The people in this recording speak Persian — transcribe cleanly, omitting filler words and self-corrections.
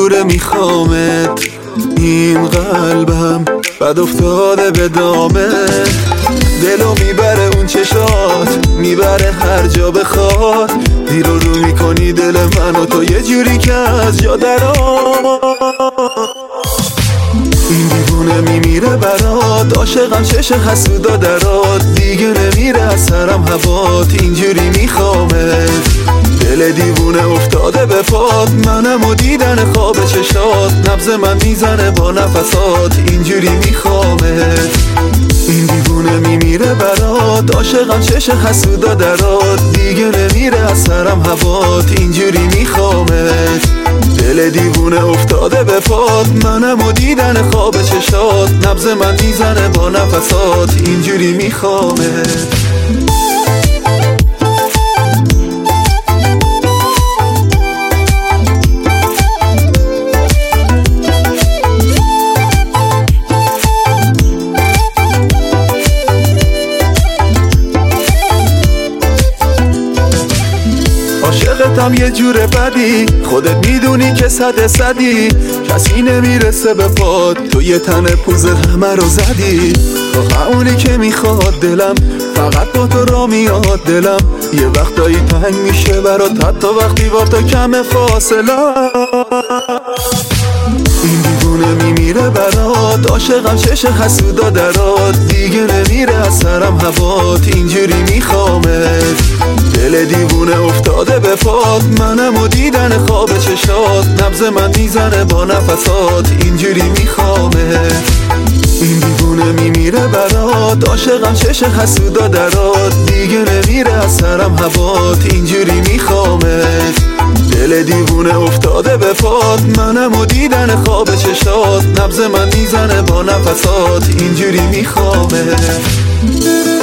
دیوره میخوامت، این قلبم بد افتاده به دامت. دلو میبره اون چشات، میبره هر جا بخواد. دیر رو میکنی دل منو تو یه جوری که از جا درآ. این دیوونه میمیره برات، عاشقم چش حسودا درات. دیگه نمیره از سرم هوات، اینجوری میخوامت. دل دیوونه افتاده به پات، منم و دیدن خواب چشات. نبض من میزنه با نفسات، اینجوری میخوامت. این دیوونه میمیره برات، عاشقم چش حسودا درات. دیگه نمیره از سرم هوات، اینجوری میخوامت. دل دیوونه افتاده به پات، منم و دیدن خواب چشات. نبض من میزنه با نفسات، اینجوری میخوامت. عاشقتم یه جور بدی، خودت میدونی که صدی. کسی نمیرسه به پات، تو یه تن پوز همه رو زدی. تو اونی که میخواد دلم، فقط با تو را میاد دلم. یه وقتایی تنگ میشه برات، حتی وقتی با تو کم فاصله. این دیوونه میمیره برات، عاشقم چش حسودا درات. دیگه نمیره از سرم هوات، اینجوری میخوامت. دل دیوونه افتاده به پات، منم و دیدن خواب چشات. نبض من میزنه با نفسات، اینجوری میخوامت. این دیوونه میمیره برات، عاشقم چش حسودا درات. دیگه نمیره از سرم هوات، اینجوری میخوامت. دل دیوونه افتاده به پات، منم و دیدن خواب چشات. نبض من میزنه با نفسات، اینجوری میخوامت.